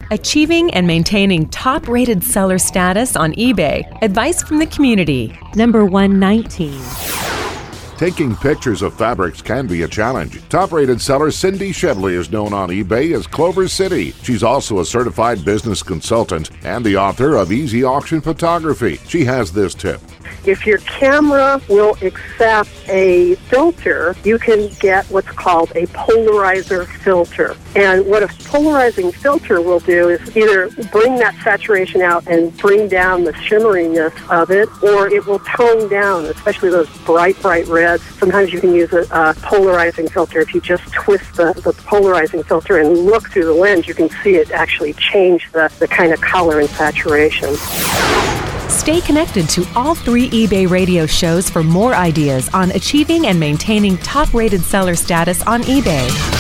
Achieving and maintaining top-rated seller status on eBay. Advice from the community. Number 119. Taking pictures of fabrics can be a challenge. Top-rated seller Cindy Shevley is known on eBay as Clover City. She's also a certified business consultant and the author of Easy Auction Photography. She has this tip. If your camera will accept a filter, you can get what's called a polarizer filter. And what a polarizing filter will do is either bring that saturation out and bring down the shimmeriness of it, or it will tone down, especially those bright reds. Sometimes you can use a polarizing filter. If you just twist the polarizing filter and look through the lens, you can see it actually change the kind of color and saturation. Stay connected to all 3 eBay radio shows for more ideas on achieving and maintaining top-rated seller status on eBay.